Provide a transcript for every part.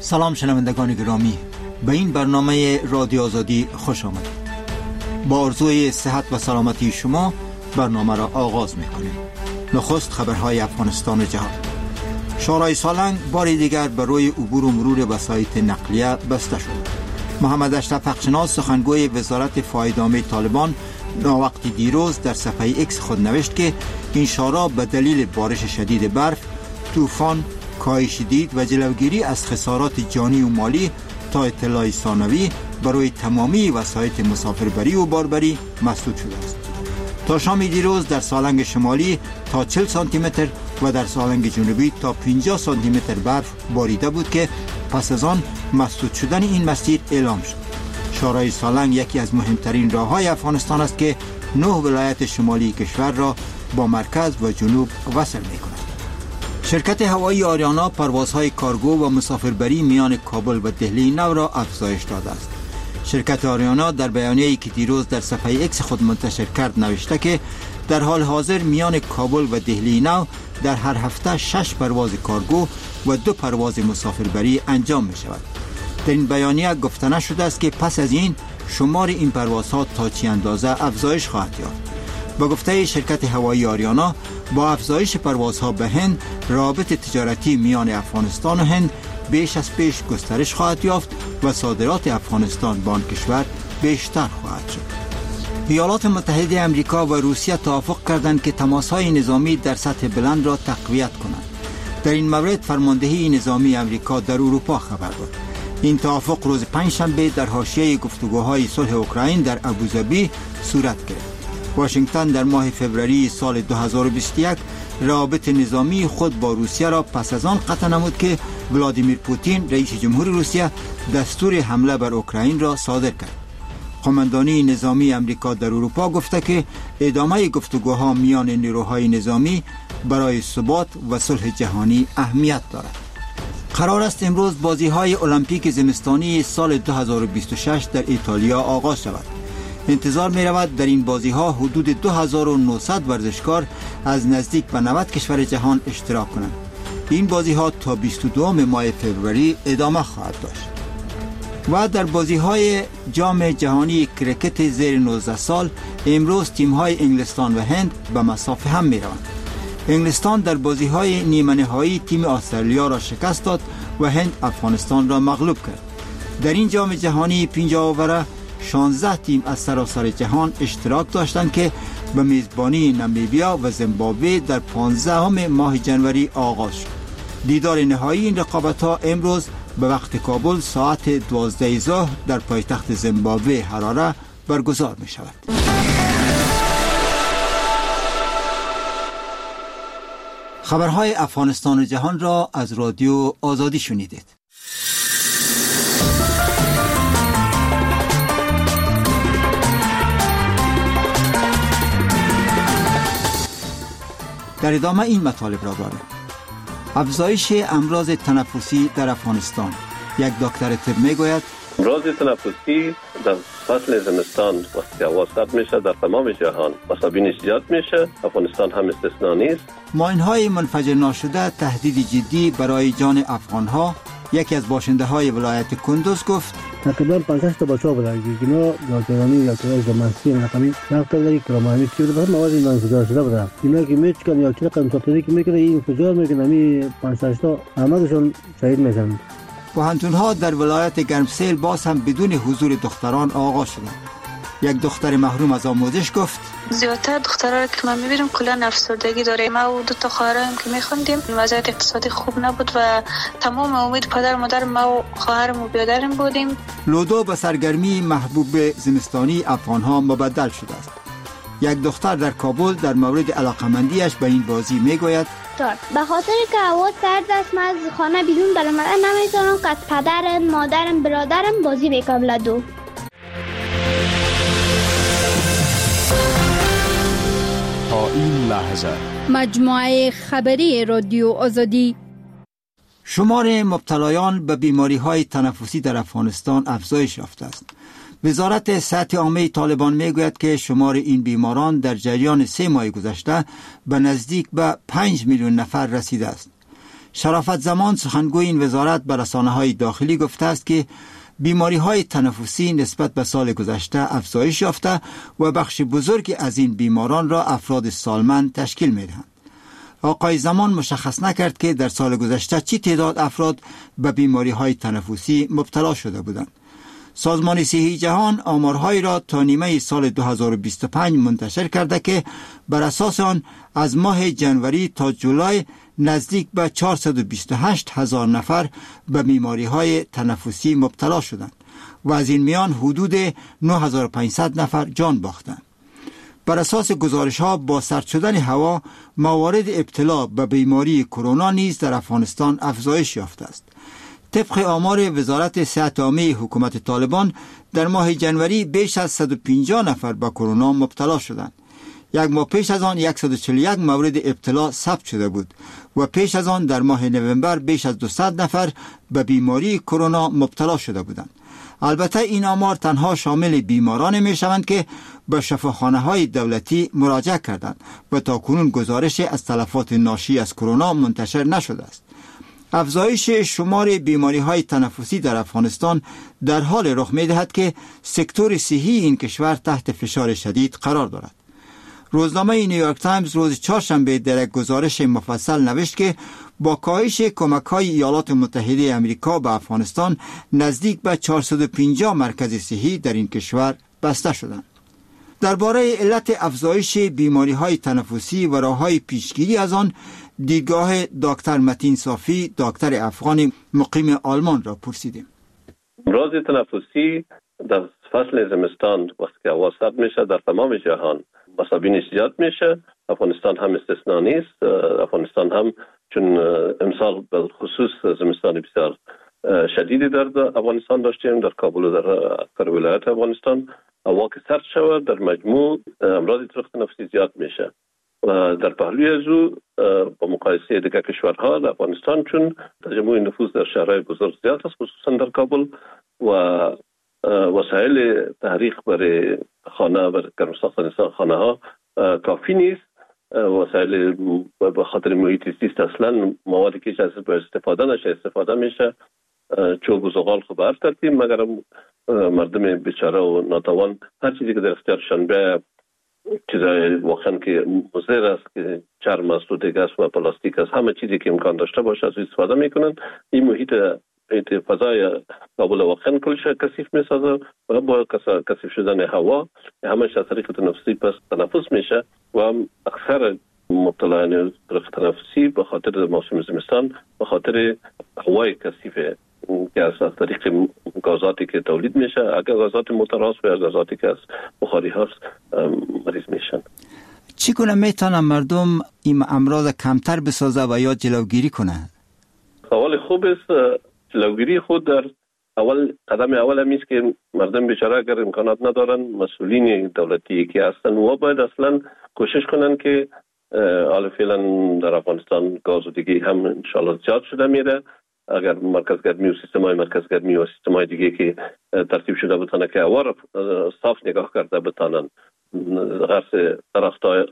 سلام شنوندگان گرامی، به این برنامه رادیو آزادی خوش آمدید. با آرزوی صحت و سلامتی شما برنامه را آغاز می‌کنیم. نخست خبرهای افغانستان و جهان. شورای سالنگ بار دیگر بر روی عبور و مرور وسایط نقلیه بسته شد. محمد اشرف حقشناس سخنگوی وزارت فایده‌عامه طالبان ناوقتی دیروز در صفحه ایکس خود نوشت که این شورا به دلیل بارش شدید برف، طوفان، کاهش دید و جلوگیری از خسارات جانی و مالی تا اطلاع ثانوی برای تمامی وسایط مسافربری و باربری مسدود شده است. تا شام دیروز در سالنگ شمالی تا 40 سانتی متر و در سالنگ جنوبی تا 50 سانتی متر برف باریده بود که پس از آن مسدود شدن این مسیر اعلام شد. شورای سالنگ یکی از مهمترین راههای افغانستان است که 9 ولایت شمالی کشور را با مرکز و جنوب وصل می‌کند. شرکت هوایی آریانا پروازهای کارگو و مسافربری میان کابل و دهلی نو را افزایش داده است. شرکت آریانا در بیانیه‌ای که دیروز در صفحه ایکس خود منتشر کرد نوشته که در حال حاضر میان کابل و دهلی نو در هر هفته 6 پرواز کارگو و 2 پرواز مسافربری انجام می شود. در این بیانیه گفته نشده است که پس از این شمار این پروازها تا چه اندازه افزایش خواهد یافت. با گفته شرکت هوایی آریانا، با افزایش پروازها به هند، روابط تجارتی میان افغانستان و هند بیش از پیش گسترش خواهد یافت و صادرات افغانستان به آن کشور بیشتر خواهد شد. ایالات متحده آمریکا و روسیه توافق کردند که تماس‌های نظامی در سطح بلند را تقویت کنند. در این مورد فرماندهی نظامی آمریکا در اروپا خبر داد. این توافق روز پنجشنبه در حاشیه گفتگوهای صلح اوکراین در ابوظبی صورت گرفت. واشنگتن در ماه فوریه سال 2021 روابط نظامی خود با روسیه را پس از آن قطع نمود که ولادیمیر پوتین رئیس جمهور روسیه دستور حمله بر اوکراین را صادر کرد. قماندانی نظامی آمریکا در اروپا گفته که ادامه گفتگوها میان نیروهای نظامی برای ثبات و صلح جهانی اهمیت دارد. قرار است امروز بازی‌های المپیک زمستانی سال 2026 در ایتالیا آغاز شود. انتظار می رود در این بازی‌ها حدود 2900 ورزشکار از نزدیک به 90 کشور جهان اشتراک کنند. این بازی‌ها تا 22 ماه فوریه ادامه خواهد داشت. و در بازی‌های جام جهانی کرکت زیر 19 سال امروز تیم‌های انگلستان و هند به مسافه هم می‌روند. انگلستان در بازی‌های نیمه نهایی تیم استرالیا را شکست داد و هند افغانستان را مغلوب کرد. در این جام جهانی 50 اوره 16 تیم از سراسر جهان اشتراک داشتند که به میزبانی نامیبیا و زیمبابوه در 15 ماه جنوری آغاز شد. دیدار نهایی این رقابت‌ها امروز به وقت کابل ساعت 12 ظهر در پایتخت زیمبابوه هراره برگزار می شود. خبرهای افغانستان و جهان را از رادیو آزادی شنیدید. در ادامه این مطالب را داریم. افزایش امراض تنفسی در افغانستان. یک دکتر طب میگوید امراض تنفسی در فصل زمستان وقتی هوا سرد میشه در تمام جهان مصابینش زیاد میشه، افغانستان هم استثنا نیست. ماین‌های منفجر ناشده تهدید جدی برای جان افغان‌ها. یکی از باشنده های ولایت کندوز گفت تقریبا 50 تا بچه‌ها بودن که اینا جوانانی یا کلاس دمنسی رقمی رفتاری کرمانی که به مواد منفجر شده بودن. اینا که میچکن یا چه رقم تطبیقی که میکنه این انفجار میکنه می 5 تا همشون شهید میشن. پوهنتون‌ها در ولایت گرمسیل باز هم بدون حضور دختران آغاز شدند. یک دختر محروم از آموزش گفت زیادتر دخترها که من میبینم کلا افسردگی داره. ما و 2 تا خواهرم که میخوندیم وضعیت اقتصادی خوب نبود و تمام امید پدر مادر ما و خواهرم و برادرم بودیم. لودو به سرگرمی محبوب زمستانی افغان‌ها مبدل شده است. یک دختر در کابل در مورد علاقمندیش به این بازی میگوید به خاطر که هوا سرد است من از خانه بیرون برآمدن نمیتونم که از پدرم، مادرم، برادرم بازی بکنم لودو. تا این لحظه مجموعه خبری رادیو آزادی. شمار مبتلایان به بیماری‌های تنفسی در افغانستان افزایش یافته است. وزارت صحت عامه طالبان میگوید که شمار این بیماران در جریان 3 ماه گذشته به نزدیک به 5 میلیون نفر رسیده است. شرافت زمان سخنگوی این وزارت به رسانه‌های داخلی گفته است که بیماری‌های تنفسی نسبت به سال گذشته افزایش یافته و بخش بزرگی از این بیماران را افراد سالمند تشکیل می‌دهند. آقای زمان مشخص نکرد که در سال گذشته چی تعداد افراد به بیماری‌های تنفسی مبتلا شده بودند. سازمان صحی جهان آمارهایی را تا نیمه سال 2025 منتشر کرده که بر اساس آن از ماه جنوری تا جولای نزدیک به 428,000 نفر به بیماری‌های تنفسی مبتلا شدند و از این میان حدود 9,500 نفر جان باختند. بر اساس گزارش‌ها با سرد شدن هوا موارد ابتلا به بیماری کرونا نیز در افغانستان افزایش یافته است. طبق آمار وزارت صحت عامه حکومت طالبان در ماه جنوری بیش از 150 نفر به کرونا مبتلا شدند. یک ماه پیش از آن 141 مورد ابتلا ثبت شده بود و پیش از آن در ماه نوامبر بیش از 200 نفر به بیماری کرونا مبتلا شده بودند. البته این آمار تنها شامل بیماران می شوند که به شفاخانه‌های دولتی مراجعه کردند و تاکنون گزارش از تلفات ناشی از کرونا منتشر نشده است. افزایش شمار بیماری‌های تنفسی در افغانستان در حال رخ می‌دهد که سکتور صحی این کشور تحت فشار شدید قرار دارد. روزنامه نیویورک تایمز روز چهارشنبه در یک گزارش مفصل نوشت که با کاهش کمک‌های ایالات متحده آمریکا به افغانستان نزدیک به 450 مرکز صحی در این کشور بسته شدند. درباره علت افزایش بیماری‌های تنفسی و راه‌های پیشگیری از آن دیدگاه دکتر متین صافی، دکتر افغان مقیم آلمان را پرسیدیم. امراض تنفسی در فصل زمستان وقتی که هوا سرد میشه در تمام جهان مصابینش زیاد میشه. افغانستان هم استثنا نیست. افغانستان هم چون امسال بالخصوص زمستان بسیار شدیدی در افغانستان داشتیم، در کابل و در اکثر ولایات افغانستان هوا که سرد شود در مجموع امراض تنفسی زیاد میشه. در پهلوی از او با مقایسه دیگر کشورها در افغانستان چون تجمع نفوذ در شهرهای بزرگ زیاد است خصوصا در کابل و وسایل تحریک برای خانه و گرم ساختن خانه ها کافی نیست. وسایل به خاطر محیط زیست اصلا موادی که جذب استفاده نشه استفاده میشه. چوب و زغال خب هر ترتیب مگر مردم بیچاره و ناتوان هر چیزی که در اختیارشان به چیزای واقعا که مضر است که چرم است و دیگه است و پلاستیک است همه چیزی که امکان داشته باشه از استفاده میکنن. این محیط فضای کابل واقعا کلش کثیف میسازه و با کثیف شدن هوا همش از طریق تنفسی پس تنفس میشه و اکثر مبتلایان تنفسی به خاطر موسم زمستان به خاطر هوای کثیف که از طریق گازاتی که تولید میشه اگر گازات متراس و گازاتی که از بخاری هست مریض میشن. چگونه میتونن مردم این امراض کمتر بسازه و یا جلوگیری کنه؟ سوال خوب است. جلوگیری خود در قدم اول همیست که مردم بیچاره اگر امکانات ندارن مسئولین دولتی که هستن و باید اصلا کوشش کنن که حالا فعلا در افغانستان گاز و دیگه هم انشالله زیاد شده میره. اگر مرکز گرمی و سیستمای مرکز گرمی و سیستمای دیگه که ترتیب شده بتانه که هوا را صاف نگاه کرده بتانن غرس درختای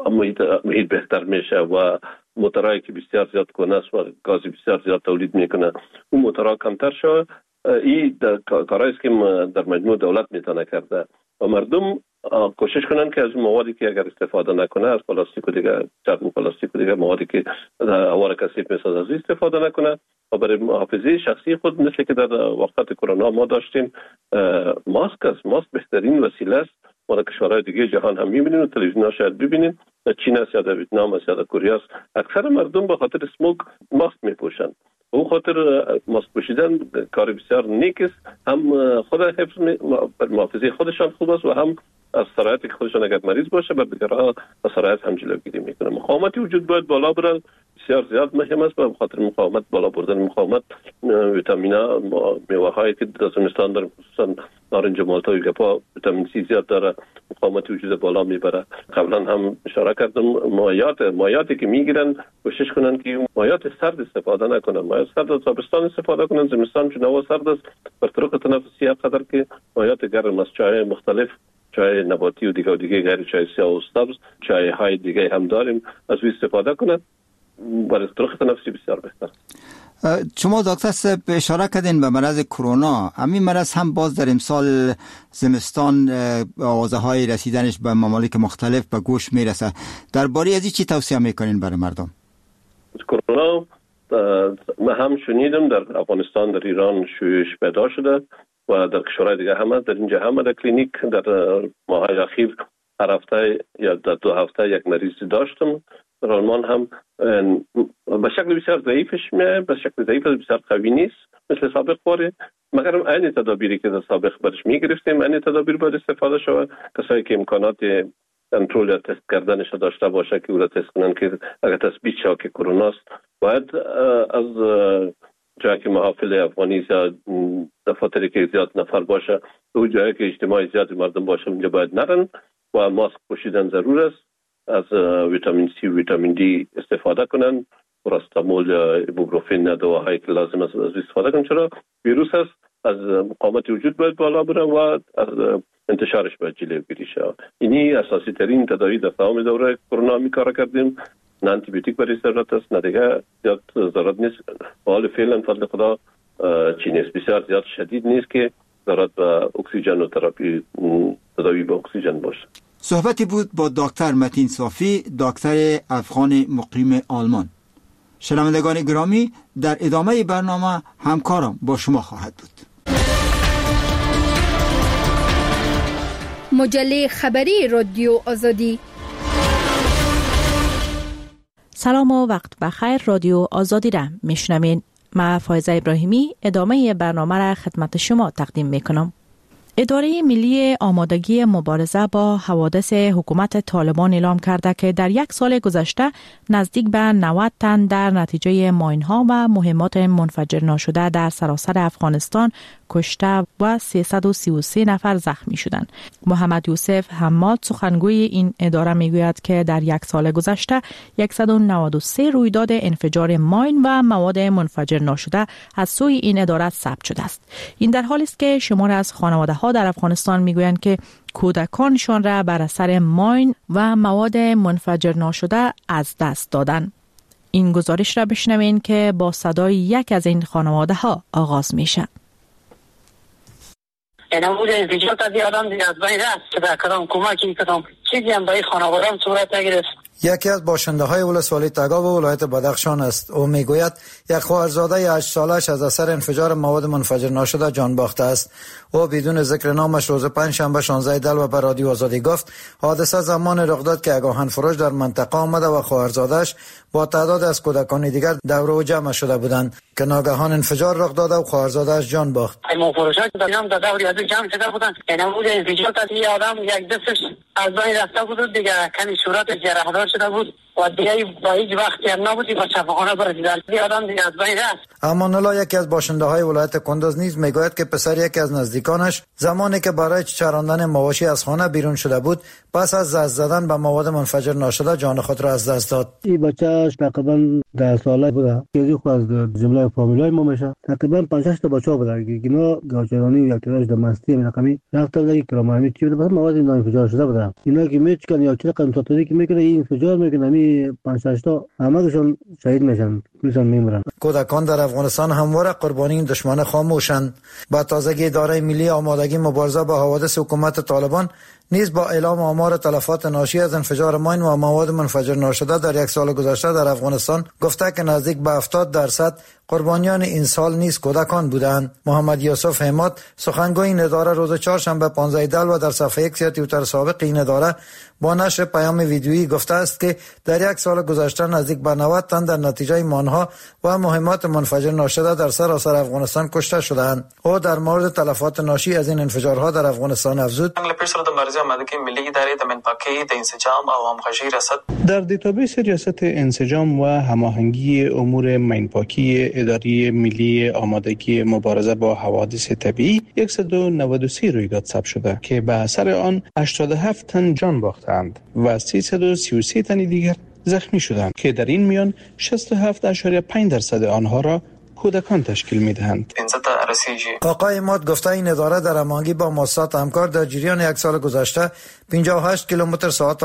محیط بهتر میشه و موتورایی که بسیار زیاد کنه است و گاز بسیار زیاد تولید میکنه اون موتورها کمتر شد. این کارهایی است که در مجموع دولت میتونه کرده و مردم کوشش کنن که از موادی که اگر استفاده نکنه از پلاستیک و دیگه چرم پلاستیک و دیگه موادی که هوا را کثیف میسازه از استفاده نکنه و برای محافظه شخصی خود مثل که در وقت کرونا ما داشتیم ماسک است. ماسک بهترین وسیله است. ما در کشورهای دیگه جهان هم میبینیم و تلویزیون‌ها شاید ببینیم در چین است یا در ویتنام است یا در کره است اکثر مردم به خاطر اسموگ ماسک میپوشن. او خاطر ماسک پوشیدن کار بسیار نیک است. هم خود حفظ محافظه خودشان خوب است و هم از سرایت که خودشان اگر مریض باشه بر دیگرها از سرایت هم جلوگیری میکنه. مقاومتی وجود باید بالا بره بسیار زیاد مهم است. به خاطر مقاومت بالا بردن مقاومت ویتامینا میوه‌هایی که در زمستان داریم خصوصا نارنج مالتا و گپا ویتامین سی زیاد داره مقاومت وجود بالا میبره. قبلا هم اشاره کردم مایاتی که میگیرن کوشش کنن که مایات سرد استفاده نکنن. مایات سرد از تابستان استفاده کنن. زمستان چون هوا سرد است بر طرق تنفسی قدر که مایات گرم از چای مختلف چای نباتی و دیگه غیر چای سیاه و سبز چای های دیگه هم داریم از او استفاده کنن برای استراخ تنفسی بسیار بهتر. شما دکتر صاحب اشاره کردین به مرض کرونا. همین مرض هم باز در امسال زمستان آوازهای رسیدنش به ممالک مختلف به گوش میرسه. درباره از این چی توصیه میکنین برای مردم؟ کرونا ما هم شنیدم در افغانستان، در ایران شیوعش پیدا شده و در کشورهای دیگه هم، در اینجا هم در کلینیک در ماهای اخیر هر هفته یا در 2 هفته یک مریض داشتم. در آلمان هم به شکل بسیار ضعیفش میاد، به شکل ضعیف بسیار قوی نیست مثل سابق باره، مگر این تدابیری که در سابق برش میگرفتیم این تدابیر باید استفاده شود. کسایی که امکانات کنترل یا تست کردنش داشته باشه که او را تست کنن که اگر تثبیت شود که کرونا است، باید از جایی که محافل افغانی زیاد دفاتری که زیاد نفر باشه، او جایی که اجتماع زیاد مردم باشه اونجا باید نرن و ماسک پوشیدن ضرور است. از ویتامین سی و ویتامین دی استفاده کنن، پاراستامول یا ایبوپروفن دواهایی که لازم است از استفاده کنن، چرا ویروس است از مقاومت وجود باید بالا بره و از انتشارش باید جلوگیری شود. اینی اساسی ترین تداوی در تمام دوره کرونا می کار کردیم. نه آنتی بیوتیک برای ضرورت است، نه دیگه زیاد ضرورت نیست. حال فعلا فضل خدا چی نیست، بسیار زیاد شدید نیست که ضرورت به اکسیژن و تراپی تداوی با اکسیژن باشه. صحبتی بود با دکتر متین صافی، دکتر افغان مقیم آلمان. شنوندگان گرامی، در ادامه برنامه همکارم با شما خواهد بود. مجله خبری رادیو آزادی. سلام و وقت بخیر. رادیو آزادی را میشنوین. من فایزه ابراهیمی ادامه برنامه را خدمت شما تقدیم میکنم. اداره ملی آمادگی مبارزه با حوادث حکومت طالبان اعلام کرده که در 1 سال گذشته نزدیک به 90 تن در نتیجه ماین‌ها و مهمات منفجر ناشده در سراسر افغانستان کشته و 333 نفر زخمی شدند. محمد یوسف حماد سخنگوی این اداره میگوید که در 1 سال گذشته 193 رویداد انفجار ماین و مواد منفجر ناشده از سوی این اداره ثبت شده است. این در حالی است که شمار از خانواده‌ها در افغانستان میگویند که کودکانشان را بر اثر ماین و مواد منفجر ناشده از دست دادند. این گزارش را بشنوین که با صدای یک از این خانواده‌ها آغاز میشه. نمود انفجار تا آدم دیگه از بین رفت که در کدام کمکی کدام چیزی هم برای خانواده‌ام صورت نگرفت. یکی از باشنده‌های ولسوالی تگاو و ولایت بدخشان است. او میگوید یک خواهرزاده 8 سالش از اثر انفجار مواد منفجر ناشده جان باخته است. او بدون ذکر نامش روز پنجشنبه 16 دلو به رادیو آزادی گفت حادثه زمان رخ داد که آگاهن فروش در منطقه آمده و خواهرزاده‌اش با تعداد از کودکان دیگر دور او جمع شده بودند که ناگهان انفجار رخ داد و خواهرزاده‌اش جان باخت. ایمون فروشا که در دور از جمع شده بودند، نمود انفجار تا یه آدم یک دستش از بین رفته بود دیگه، کمی صورت جراح شده بود و دیگه با هیچ وقتی هم نبودی با شفاخانه برسیدن. دیگه آدم دیگه از بین رفت. امان الله یکی از باشنده‌های ولایت کندوز نیز میگوید که پسر یکی از نزدیکانش زمانی که برای چراندن مواشی از خانه بیرون شده بود پس از دست زدن به مواد منفجر ناشده جان خود را از دست داد. این بچه‌اش تقریبا 10 ساله بود که خود از جمله فامیلای ما میشه. تقریبا 5-6 تا بچه‌ها بودن که اینا گاچرانی یا کلاش دمستی رقمی رفتن در کرامانی چی بود مواد منفجر شده بود. اینا که میچکن یا چه قسم تطبیقی که میکنه این انفجار میکنه می 5-6 تا همه‌شون شهید میشن، کلیشون میمیرن. کودکان در افغانستان همواره قربانی این دشمن خاموشند. با تازگی اداره ملی آمادگی مبارزه با حوادث حکومت طالبان نیز با اعلام آمار تلفات ناشی از انفجار ماین و مواد منفجر ناشده در 1 سال گذشته در افغانستان گفته که نزدیک به 70% قربانیان این سال نیز کودکان بودند. محمد یوسف حماد سخنگوی این اداره روز چهارشنبه 15 دلو در صفحه ایکس یا توییتر سابق این اداره با نشر پیام ویدیویی گفته است که در 1 سال گذشته نزدیک به 90 تن در نتیجه مانها و مهمات منفجر ناشده در سراسر افغانستان کشته شدند. او در مورد تلفات ناشی از این انفجارها در افغانستان افزود: در دیتابیس ریاست انسجام و هماهنگی امور مینپاکی اداره ملی آمادگی مبارزه با حوادث طبیعی 193 رویداد ثبت شده که به اثر آن 87 تن جان باختند و 333 تن دیگر زخمی شدند که در این میان 67.5% آنها را کودکان تشکیل می‌دهند. آقای ماد گفته این اداره در هماهنگی با مؤسسات همکار در جریان 1 سال گذشته 58 کیلومتر ساعت